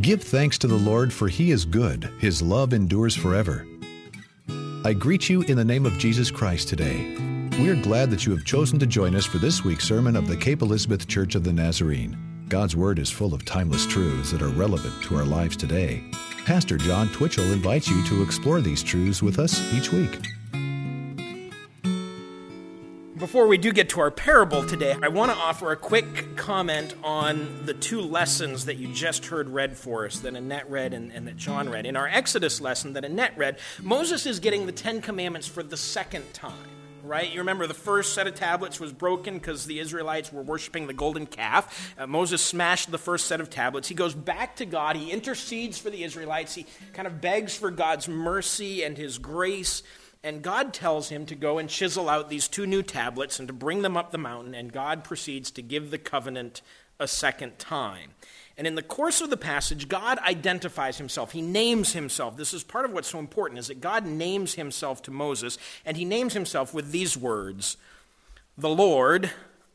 Give thanks to the Lord, for he is good. His love endures forever. I greet you in the name of Jesus Christ today. We are glad that you have chosen to join us for this week's sermon of the Cape Elizabeth Church of the Nazarene. God's Word is full of timeless truths that are relevant to our lives today. Pastor John Twitchell invites you to explore these truths with us each week. Before we do get to our parable today, I want to offer a quick comment on the two lessons that you just heard read for us, that Annette read and that John read. In our Exodus lesson that Annette read, Moses is getting the Ten Commandments for the second time. Right? You remember the first set of tablets was broken because the Israelites were worshiping the golden calf. Moses smashed the first set of tablets. He goes back to God. He intercedes for the Israelites. He kind of begs for God's mercy and his grace. And God tells him to go and chisel out these two new tablets and to bring them up the mountain. And God proceeds to give the covenant a second time. And in the course of the passage, God identifies himself. He names himself. This is part of what's so important, is that God names himself to Moses, and he names himself with these words: the Lord,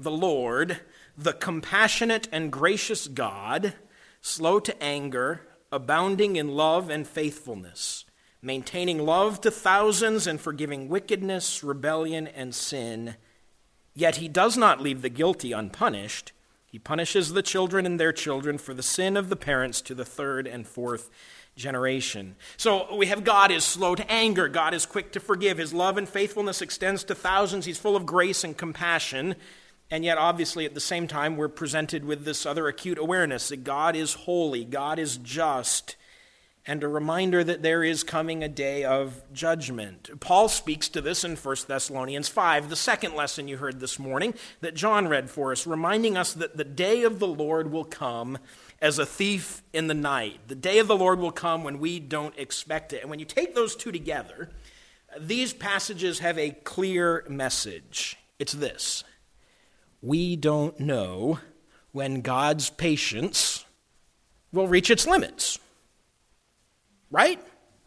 the compassionate and gracious God, slow to anger, abounding in love and faithfulness, maintaining love to thousands and forgiving wickedness, rebellion, and sin. Yet he does not leave the guilty unpunished. He punishes the children and their children for the sin of the parents to the third and fourth generation. So we have God is slow to anger. God is quick to forgive. His love and faithfulness extends to thousands. He's full of grace and compassion. And yet, obviously, at the same time, we're presented with this other acute awareness that God is holy, God is just, and a reminder that there is coming a day of judgment. Paul speaks to this in 1 Thessalonians 5, the second lesson you heard this morning that John read for us, reminding us that the day of the Lord will come as a thief in the night. The day of the Lord will come when we don't expect it. And when you take those two together, these passages have a clear message. It's this: we don't know when God's patience will reach its limits. Right?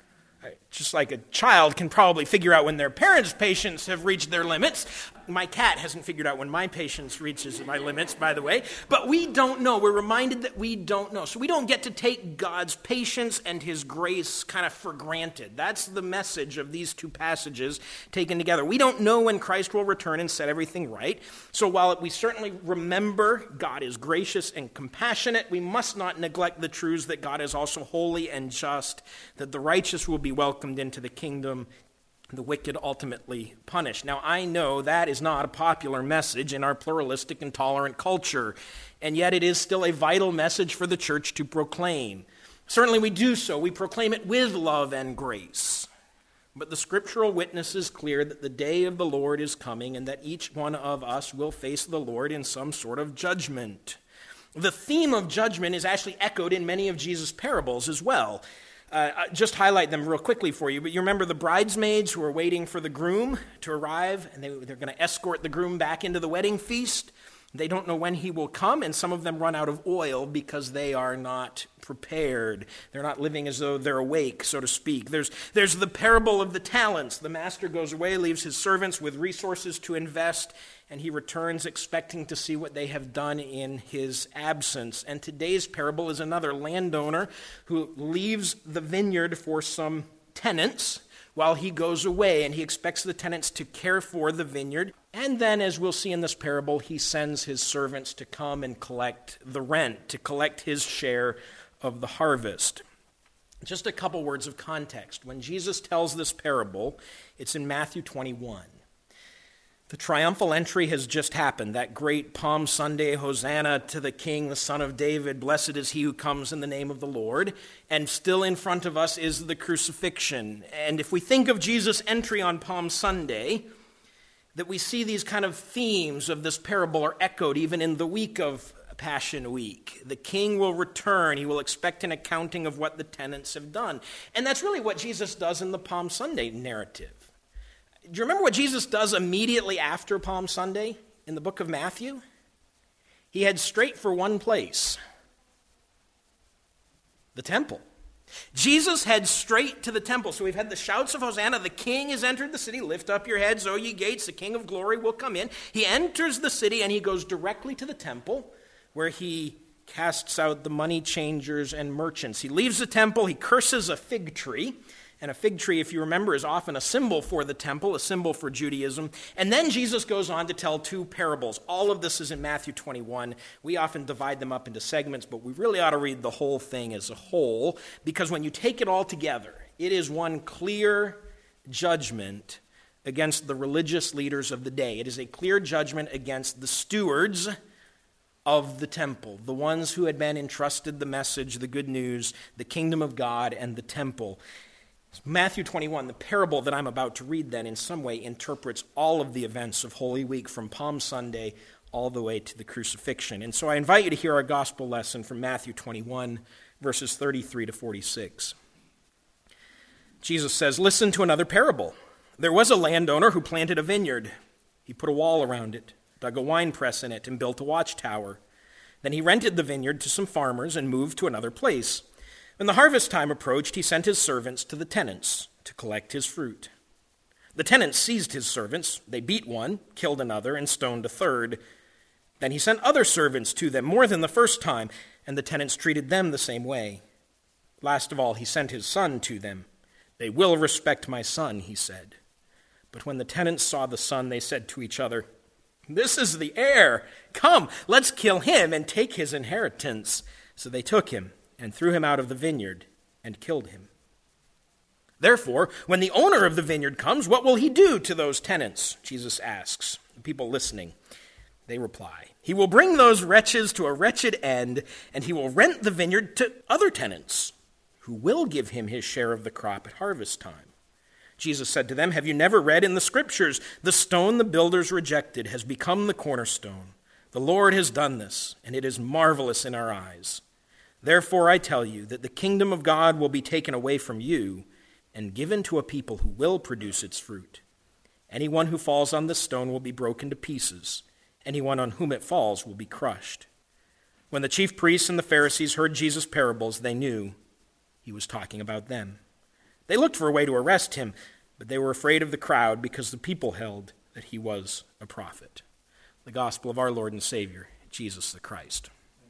Just like a child can probably figure out when their parents' patience have reached their limits. My cat hasn't figured out when my patience reaches my limits, by the way. But we don't know. We're reminded that we don't know. So we don't get to take God's patience and his grace kind of for granted. That's the message of these two passages taken together. We don't know when Christ will return and set everything right. So while we certainly remember God is gracious and compassionate, we must not neglect the truths that God is also holy and just, that the righteous will be welcomed into the kingdom, the wicked ultimately punished. Now, I know that is not a popular message in our pluralistic and tolerant culture, and yet it is still a vital message for the church to proclaim. Certainly we do so. We proclaim it with love and grace. But the scriptural witness is clear that the day of the Lord is coming and that each one of us will face the Lord in some sort of judgment. The theme of judgment is actually echoed in many of Jesus' parables as well. Just highlight them real quickly for you. But you remember the bridesmaids who are waiting for the groom to arrive, and they're going to escort the groom back into the wedding feast. They don't know when he will come, and some of them run out of oil because they are not prepared. They're not living as though they're awake, so to speak. There's the parable of the talents. The master goes away, leaves his servants with resources to invest, and he returns expecting to see what they have done in his absence. And today's parable is another landowner who leaves the vineyard for some tenants while he goes away, and he expects the tenants to care for the vineyard. And then, as we'll see in this parable, he sends his servants to come and collect the rent, to collect his share of the harvest. Just a couple words of context. When Jesus tells this parable, it's in Matthew 21. The triumphal entry has just happened, that great Palm Sunday, Hosanna to the King, the Son of David, blessed is he who comes in the name of the Lord. And still in front of us is the crucifixion. And if we think of Jesus' entry on Palm Sunday, that we see these kind of themes of this parable are echoed even in the week of Passion Week. The king will return. He will expect an accounting of what the tenants have done. And that's really what Jesus does in the Palm Sunday narrative. Do you remember what Jesus does immediately after Palm Sunday in the book of Matthew? He heads straight for one place: the temple. Jesus heads straight to the temple. So we've had the shouts of Hosanna. The king has entered the city. Lift up your heads, O ye gates. The King of glory will come in. He enters the city and he goes directly to the temple where he casts out the money changers and merchants. He leaves the temple, he curses a fig tree. And a fig tree, if you remember, is often a symbol for the temple, a symbol for Judaism. And then Jesus goes on to tell two parables. All of this is in Matthew 21. We often divide them up into segments, but we really ought to read the whole thing as a whole, because when you take it all together, it is one clear judgment against the religious leaders of the day. It is a clear judgment against the stewards of the temple, the ones who had been entrusted the message, the good news, the kingdom of God, and the temple. Matthew 21, the parable that I'm about to read then, in some way interprets all of the events of Holy Week from Palm Sunday all the way to the crucifixion. And so I invite you to hear our gospel lesson from Matthew 21, verses 33 to 46. Jesus says, "Listen to another parable. There was a landowner who planted a vineyard. He put a wall around it, dug a winepress in it, and built a watchtower. Then he rented the vineyard to some farmers and moved to another place. When the harvest time approached, he sent his servants to the tenants to collect his fruit. The tenants seized his servants. They beat one, killed another, and stoned a third. Then he sent other servants to them, more than the first time, and the tenants treated them the same way. Last of all, he sent his son to them. 'They will respect my son,' he said. But when the tenants saw the son, they said to each other, 'This is the heir. Come, let's kill him and take his inheritance.' So they took him and threw him out of the vineyard and killed him. Therefore, when the owner of the vineyard comes, what will he do to those tenants?" Jesus asks the people listening. They reply, "He will bring those wretches to a wretched end, and he will rent the vineyard to other tenants, who will give him his share of the crop at harvest time." Jesus said to them, "Have you never read in the Scriptures, 'The stone the builders rejected has become the cornerstone. The Lord has done this, and it is marvelous in our eyes. Therefore I tell you that the kingdom of God will be taken away from you and given to a people who will produce its fruit. Anyone who falls on this stone will be broken to pieces. Anyone on whom it falls will be crushed." When the chief priests and the Pharisees heard Jesus' parables, they knew he was talking about them. They looked for a way to arrest him, but they were afraid of the crowd because the people held that he was a prophet. The gospel of our Lord and Savior, Jesus the Christ.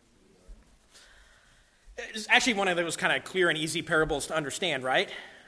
It's actually one of those kind of clear and easy parables to understand, right?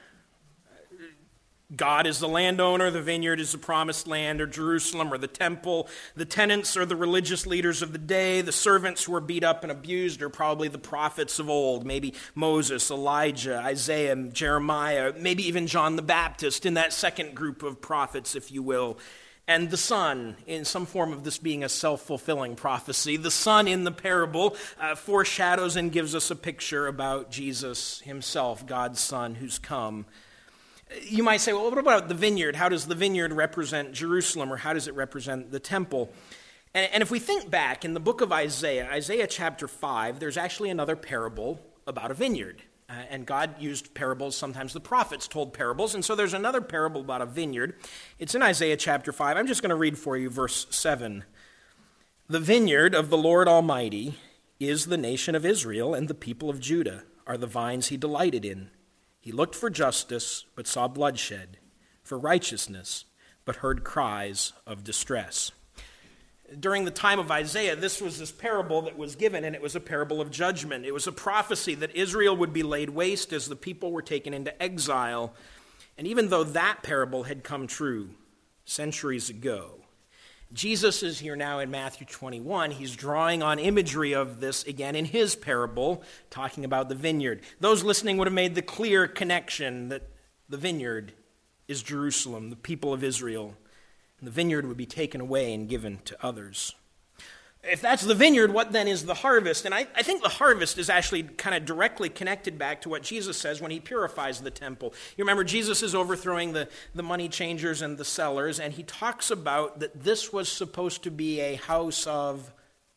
God is the landowner, the vineyard is the promised land, or Jerusalem, or the temple. The tenants are the religious leaders of the day. The servants who are beat up and abused are probably the prophets of old, maybe Moses, Elijah, Isaiah, Jeremiah, maybe even John the Baptist in that second group of prophets, if you will. And the Son, in some form of this being a self-fulfilling prophecy, the Son in the parable foreshadows and gives us a picture about Jesus himself, God's Son, who's come. You might say, well, what about the vineyard? How does the vineyard represent Jerusalem, or how does it represent the temple? And if we think back in the book of Isaiah, Isaiah chapter 5, there's actually another parable about a vineyard. And God used parables. Sometimes the prophets told parables. And so there's another parable about a vineyard. It's in Isaiah chapter 5. I'm just going to read for you verse 7. "The vineyard of the Lord Almighty is the nation of Israel, and the people of Judah are the vines he delighted in. He looked for justice, but saw bloodshed, for righteousness, but heard cries of distress." During the time of Isaiah, this was this parable that was given, and it was a parable of judgment. It was a prophecy that Israel would be laid waste as the people were taken into exile. And even though that parable had come true centuries ago, Jesus is here now in Matthew 21. He's drawing on imagery of this again in his parable, talking about the vineyard. Those listening would have made the clear connection that the vineyard is Jerusalem, the people of Israel. And the vineyard would be taken away and given to others. If that's the vineyard, what then is the harvest? And I think the harvest is actually kind of directly connected back to what Jesus says when he purifies the temple. You remember Jesus is overthrowing the money changers and the sellers, and he talks about that this was supposed to be a house of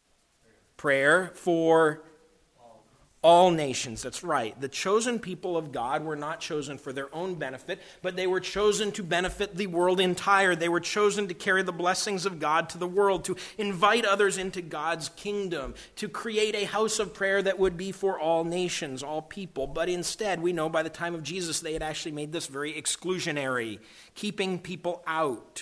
prayer for all nations. That's right. The chosen people of God were not chosen for their own benefit, but they were chosen to benefit the world entire. They were chosen to carry the blessings of God to the world, to invite others into God's kingdom, to create a house of prayer that would be for all nations, all people. But instead, we know by the time of Jesus, they had actually made this very exclusionary, keeping people out.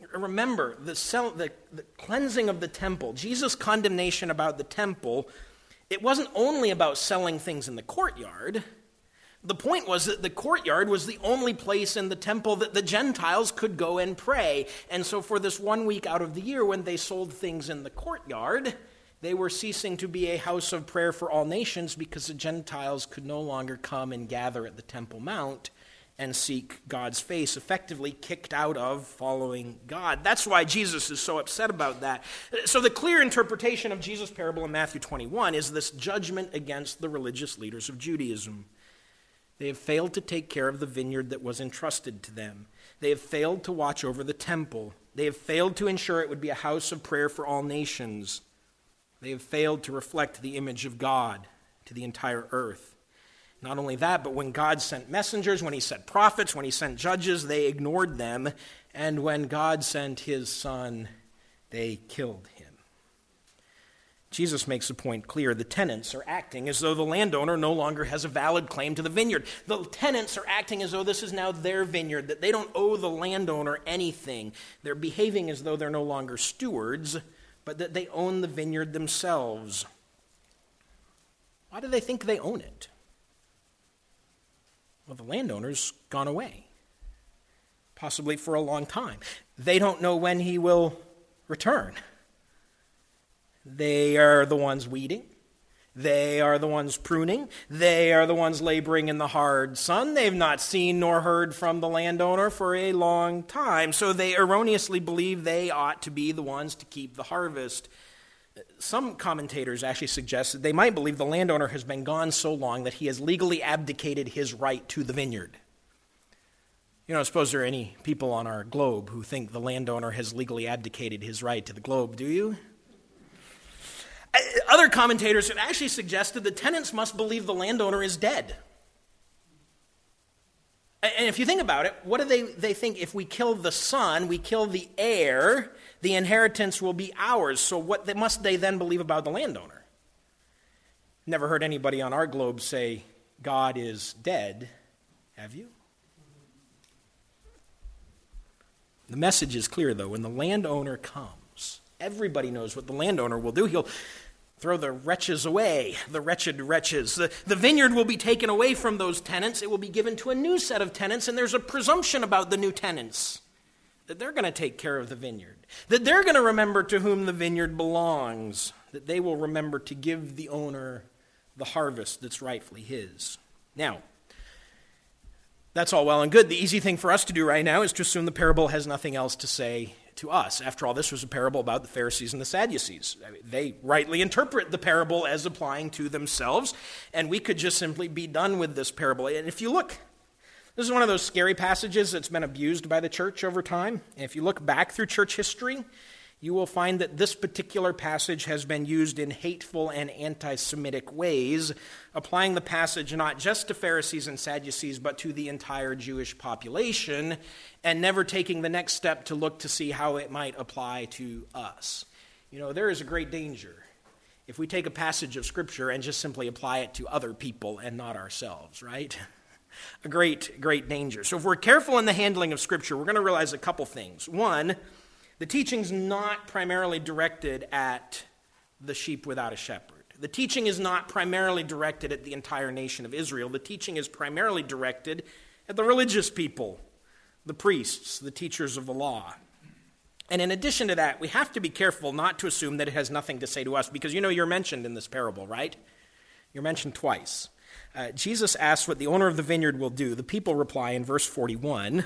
Remember, the cleansing of the temple, Jesus' condemnation about the temple It wasn't only about selling things in the courtyard. The point was that the courtyard was the only place in the temple that the Gentiles could go and pray. And so for this 1 week out of the year when they sold things in the courtyard, they were ceasing to be a house of prayer for all nations because the Gentiles could no longer come and gather at the Temple Mount and seek God's face, effectively kicked out of following God. That's why Jesus is so upset about that. So the clear interpretation of Jesus' parable in Matthew 21 is this judgment against the religious leaders of Judaism. They have failed to take care of the vineyard that was entrusted to them. They have failed to watch over the temple. They have failed to ensure it would be a house of prayer for all nations. They have failed to reflect the image of God to the entire earth. Not only that, but when God sent messengers, when he sent prophets, when he sent judges, they ignored them. And when God sent his Son, they killed him. Jesus makes the point clear. The tenants are acting as though the landowner no longer has a valid claim to the vineyard. The tenants are acting as though this is now their vineyard, that they don't owe the landowner anything. They're behaving as though they're no longer stewards, but that they own the vineyard themselves. Why do they think they own it? Well, the landowner's gone away, possibly for a long time. They don't know when he will return. They are the ones weeding. They are the ones pruning. They are the ones laboring in the hard sun. They've not seen nor heard from the landowner for a long time, so they erroneously believe they ought to be the ones to keep the harvest. Some commentators actually suggest that they might believe the landowner has been gone so long that he has legally abdicated his right to the vineyard. You don't suppose there are any people on our globe who think the landowner has legally abdicated his right to the globe, do you? Other commentators have actually suggested the tenants must believe the landowner is dead. And if you think about it, what do they think? If we kill the son, we kill the heir, the inheritance will be ours. So what must they then believe about the landowner? Never heard anybody on our globe say, God is dead, have you? The message is clear, though. When the landowner comes, everybody knows what the landowner will do. He'll throw the wretches away, the wretched wretches. The vineyard will be taken away from those tenants. It will be given to a new set of tenants, and there's a presumption about the new tenants that they're going to take care of the vineyard, that they're going to remember to whom the vineyard belongs, that they will remember to give the owner the harvest that's rightfully his. Now, that's all well and good. The easy thing for us to do right now is to assume the parable has nothing else to say to us. After all, this was a parable about the Pharisees and the Sadducees. They rightly interpret the parable as applying to themselves, and we could just simply be done with this parable. And if you look, this is one of those scary passages that's been abused by the church over time. And if you look back through church history, you will find that this particular passage has been used in hateful and anti-Semitic ways, applying the passage not just to Pharisees and Sadducees, but to the entire Jewish population, and never taking the next step to look to see how it might apply to us. You know, there is a great danger if we take a passage of Scripture and just simply apply it to other people and not ourselves, right? A great, great danger. So if we're careful in the handling of Scripture, we're going to realize a couple things. One, the teaching's not primarily directed at the sheep without a shepherd. The teaching is not primarily directed at the entire nation of Israel. The teaching is primarily directed at the religious people, the priests, the teachers of the law. And in addition to that, we have to be careful not to assume that it has nothing to say to us, because you know you're mentioned in this parable, right? You're mentioned twice. Jesus asks what the owner of the vineyard will do. The people reply in verse 41,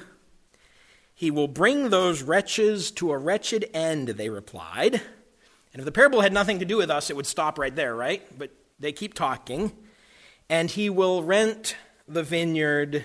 "He will bring those wretches to a wretched end," they replied. And if the parable had nothing to do with us, it would stop right there, right? But they keep talking. "And he will rent the vineyard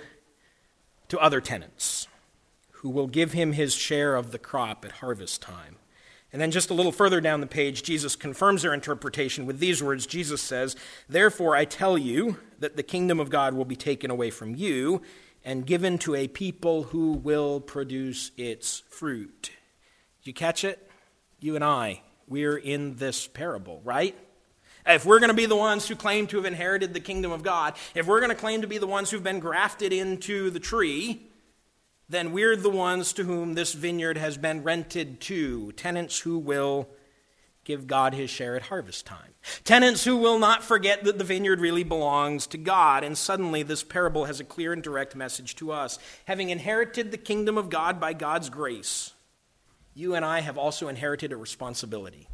to other tenants, who will give him his share of the crop at harvest time." And then just a little further down the page, Jesus confirms their interpretation with these words. Jesus says, "Therefore I tell you that the kingdom of God will be taken away from you and given to a people who will produce its fruit." Did you catch it? You and I, we're in this parable, right? If we're going to be the ones who claim to have inherited the kingdom of God, if we're going to claim to be the ones who've been grafted into the tree, then we're the ones to whom this vineyard has been rented to, tenants who will give God his share at harvest time. Tenants who will not forget that the vineyard really belongs to God. And suddenly this parable has a clear and direct message to us. Having inherited the kingdom of God by God's grace, you and I have also inherited a responsibility.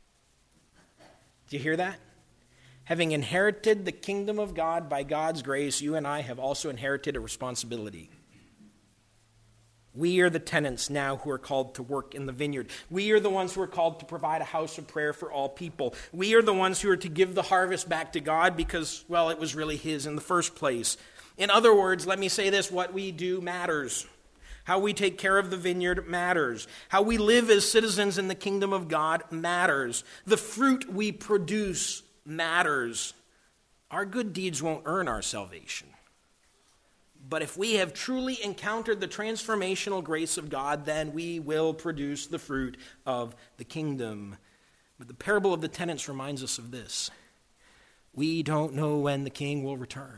Do you hear that? Having inherited the kingdom of God by God's grace, you and I have also inherited a responsibility. We are the tenants now who are called to work in the vineyard. We are the ones who are called to provide a house of prayer for all people. We are the ones who are to give the harvest back to God because, well, it was really his in the first place. In other words, let me say this, what we do matters. How we take care of the vineyard matters. How we live as citizens in the kingdom of God matters. The fruit we produce matters. Our good deeds won't earn our salvation. But if we have truly encountered the transformational grace of God, then we will produce the fruit of the kingdom. But the parable of the tenants reminds us of this. We don't know when the king will return.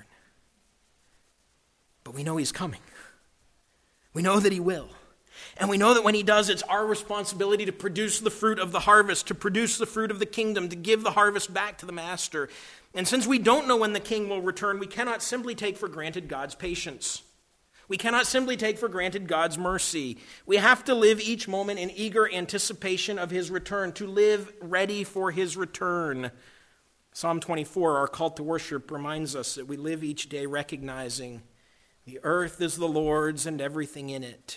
But we know he's coming. We know that he will. And we know that when he does, it's our responsibility to produce the fruit of the harvest, to produce the fruit of the kingdom, to give the harvest back to the master. And since we don't know when the king will return, we cannot simply take for granted God's patience. We cannot simply take for granted God's mercy. We have to live each moment in eager anticipation of his return, to live ready for his return. Psalm 24, our call to worship, reminds us that we live each day recognizing the earth is the Lord's and everything in it.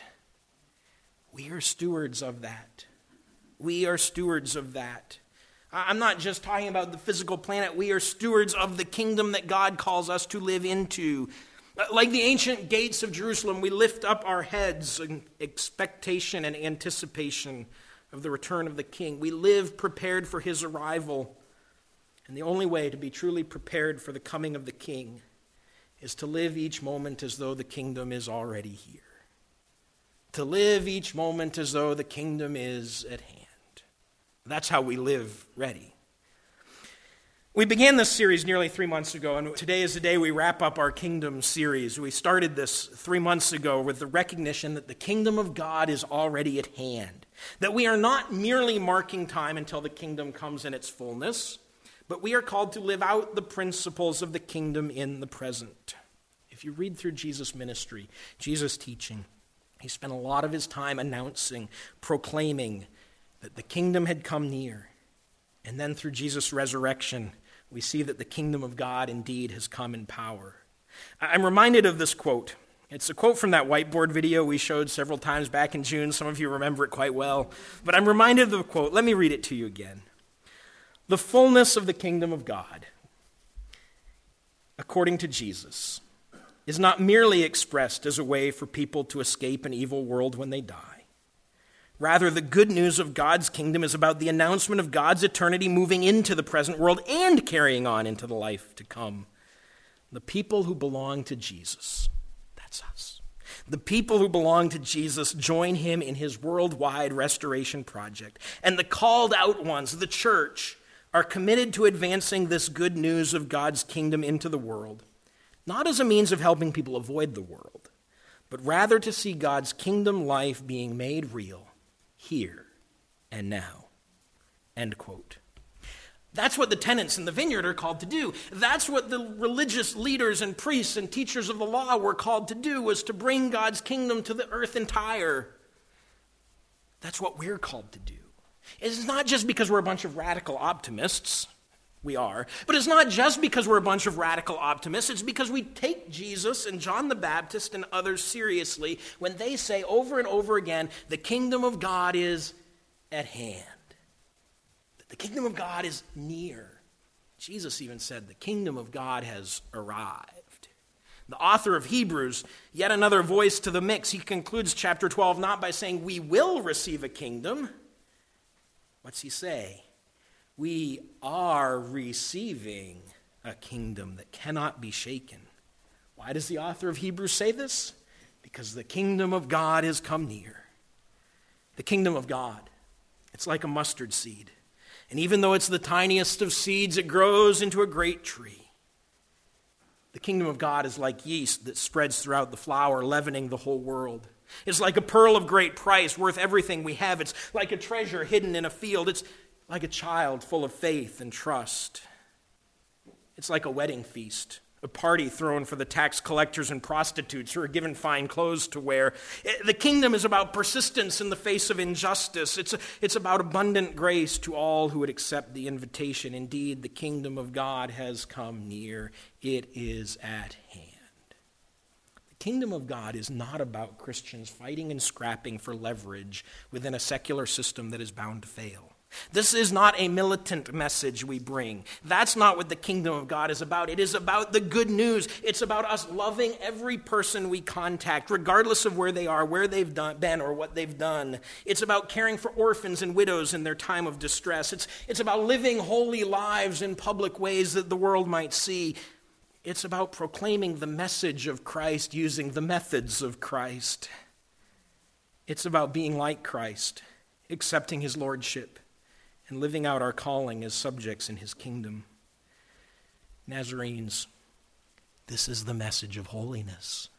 We are stewards of that. We are stewards of that. I'm not just talking about the physical planet. We are stewards of the kingdom that God calls us to live into. Like the ancient gates of Jerusalem, we lift up our heads in expectation and anticipation of the return of the King. We live prepared for his arrival. And the only way to be truly prepared for the coming of the King is to live each moment as though the kingdom is already here. To live each moment as though the kingdom is at hand. That's how we live ready. We began this series nearly 3 months ago, and today is the day we wrap up our kingdom series. We started this 3 months ago with the recognition that the kingdom of God is already at hand. That we are not merely marking time until the kingdom comes in its fullness, but we are called to live out the principles of the kingdom in the present. If you read through Jesus' ministry, Jesus' teaching, he spent a lot of his time announcing, proclaiming that the kingdom had come near. And then through Jesus' resurrection, we see that the kingdom of God indeed has come in power. I'm reminded of this quote. It's a quote from that whiteboard video we showed several times back in June. Some of you remember it quite well. But I'm reminded of the quote. Let me read it to you again. The fullness of the kingdom of God, according to Jesus, is not merely expressed as a way for people to escape an evil world when they die. Rather, the good news of God's kingdom is about the announcement of God's eternity moving into the present world and carrying on into the life to come. The people who belong to Jesus, that's us. The people who belong to Jesus join him in his worldwide restoration project. And the called out ones, the church, are committed to advancing this good news of God's kingdom into the world, not as a means of helping people avoid the world, but rather to see God's kingdom life being made real here and now. End quote. That's what the tenants in the vineyard are called to do. That's what the religious leaders and priests and teachers of the law were called to do, was to bring God's kingdom to the earth entire. That's what we're called to do. It's not just because we're a bunch of radical optimists. We are. But it's not just because we're a bunch of radical optimists. It's because we take Jesus and John the Baptist and others seriously when they say over and over again, the kingdom of God is at hand. The kingdom of God is near. Jesus even said the kingdom of God has arrived. The author of Hebrews, yet another voice to the mix, he concludes chapter 12 not by saying we will receive a kingdom. What's he say? We are receiving a kingdom that cannot be shaken. Why does the author of Hebrews say this? Because the kingdom of God has come near. The kingdom of God, it's like a mustard seed. And even though it's the tiniest of seeds, it grows into a great tree. The kingdom of God is like yeast that spreads throughout the flour, leavening the whole world. It's like a pearl of great price, worth everything we have. It's like a treasure hidden in a field. It's like a child full of faith and trust. It's like a wedding feast, a party thrown for the tax collectors and prostitutes who are given fine clothes to wear. The kingdom is about persistence in the face of injustice. It's about abundant grace to all who would accept the invitation. Indeed, the kingdom of God has come near. It is at hand. The kingdom of God is not about Christians fighting and scrapping for leverage within a secular system that is bound to fail. This is not a militant message we bring. That's not what the kingdom of God is about. It is about the good news. It's about us loving every person we contact, regardless of where they are, where they've been, or what they've done. It's about caring for orphans and widows in their time of distress. It's about living holy lives in public ways that the world might see. It's about proclaiming the message of Christ using the methods of Christ. It's about being like Christ, accepting his lordship, and living out our calling as subjects in his kingdom. Nazarenes, this is the message of holiness.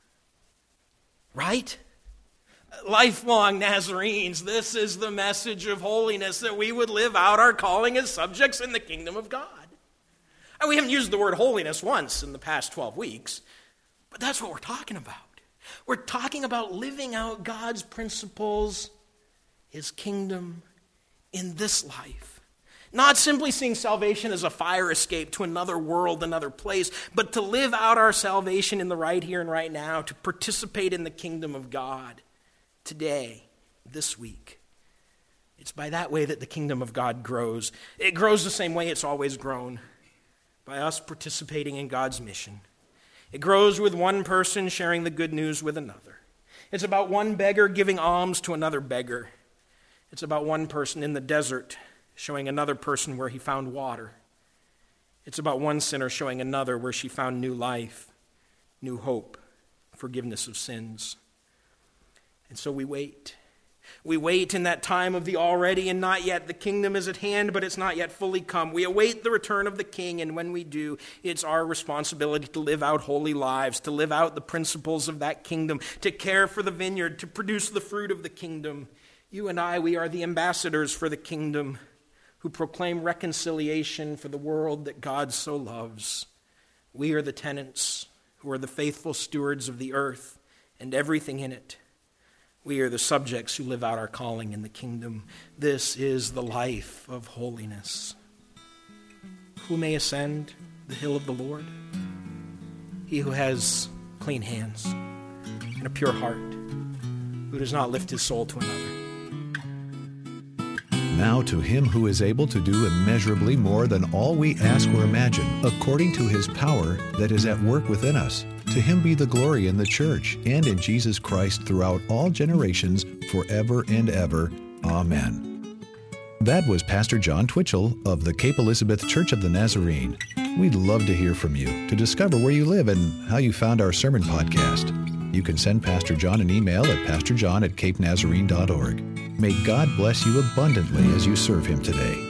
Right? Lifelong Nazarenes, this is the message of holiness, that we would live out our calling as subjects in the kingdom of God. And we haven't used the word holiness once in the past 12 weeks, but that's what we're talking about. We're talking about living out God's principles, his kingdom, in this life. Not simply seeing salvation as a fire escape to another world, another place, but to live out our salvation in the right here and right now, to participate in the kingdom of God today, this week. It's by that way that the kingdom of God grows. It grows the same way it's always grown, by us participating in God's mission. It grows with one person sharing the good news with another. It's about one beggar giving alms to another beggar. It's about one person in the desert showing another person where he found water. It's about one sinner showing another where she found new life, new hope, forgiveness of sins. And so we wait. We wait in that time of the already and not yet. The kingdom is at hand, but it's not yet fully come. We await the return of the king, and when we do, it's our responsibility to live out holy lives, to live out the principles of that kingdom, to care for the vineyard, to produce the fruit of the kingdom. You and I, we are the ambassadors for the kingdom who proclaim reconciliation for the world that God so loves. We are the tenants who are the faithful stewards of the earth and everything in it. We are the subjects who live out our calling in the kingdom. This is the life of holiness. Who may ascend the hill of the Lord? He who has clean hands and a pure heart, who does not lift his soul to another. Now to him who is able to do immeasurably more than all we ask or imagine, according to his power that is at work within us. To him be the glory in the church and in Jesus Christ throughout all generations, forever and ever. Amen. That was Pastor John Twitchell of the Cape Elizabeth Church of the Nazarene. We'd love to hear from you, to discover where you live and how you found our sermon podcast. You can send Pastor John an email at pastorjohn@capenazarene.org. May God bless you abundantly as you serve him today.